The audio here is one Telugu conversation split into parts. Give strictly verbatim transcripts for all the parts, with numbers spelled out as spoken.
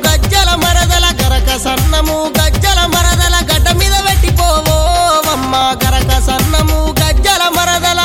గజ్జల మరదల గరక సన్నము గజ్జల మరదల గడ్డ మీద పెట్టిపోవో అమ్మ గరక సన్నము గజ్జల మరదల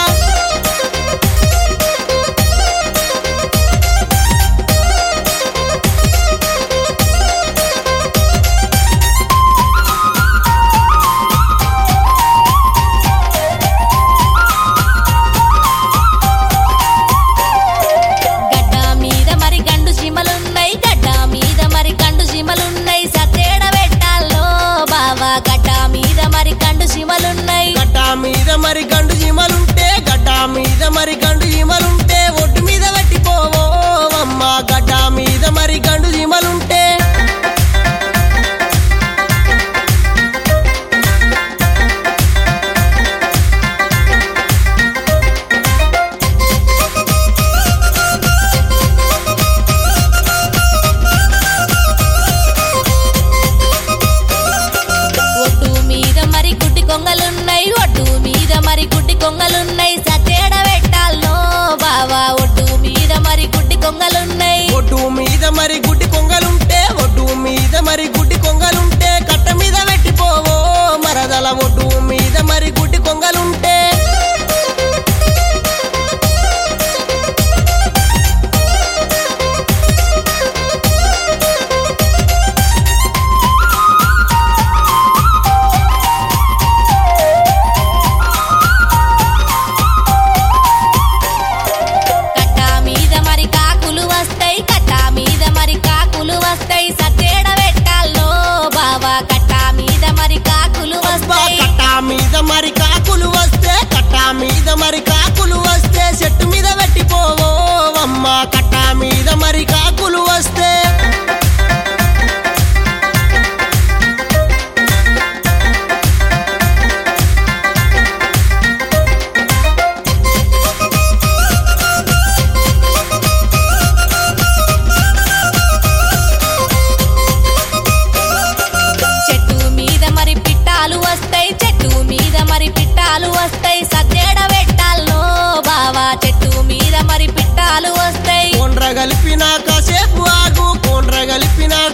మీద మరి గండు జీమలుంటే గడ్డ మీద మరి గండు జీమలుంటే ఒడ్డు మీద పెట్టిపోవో అమ్మ గడ్డ మీద మరి గండు జీమలుంటే ఒడ్డు మీద మరి గుడ్డి కొంగలున్నాయి ఒడ్డు మీద మరి గుడ్డి కొంగలున్నాయి సతేడ పెట్టాల్లో బావా ఒడ్డు మీద మరి గుడ్డి కొంగలున్నాయి ఒడ్డు మీద మరి గుడ్డి కొంగలుంటే ఒడ్డు మీద మరి గుడ్డి కొంగలుంటే కట్ట మీద పెట్టిపోవో మరదల ఒడ్డు మీద మరి గుడ్డి కొంగలుంటే మీద మరి కాకులు వస్తే కట్ట మీద మరి కాకులు వస్తే చెట్టు మీద పెట్టిపోవో అమ్మ కట్ట మీద మరి కాకులు వస్తే వస్తాయి సద్దేడ పెట్టాల్లో బావా చెట్టు మీద మరి పిట్టాలు వస్తాయి కొండ్ర కలిపినా కాసేపు ఆగు కొండ్ర కలిపినా